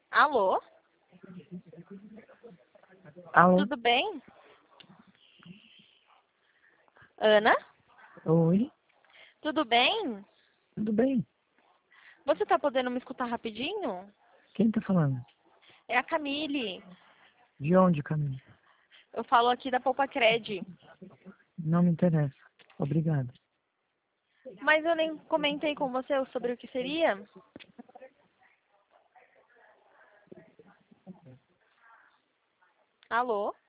Alô? Alô? Tudo bem? Ana? Oi? Tudo bem? Tudo bem? Você tá podendo me escutar rapidinho? Quem tá falando? É a Camille. De onde, Camila? Eu falo aqui da Poupa Cred. Não me interessa. Obrigado. Mas eu nem comentei com você sobre o que seria. Alô?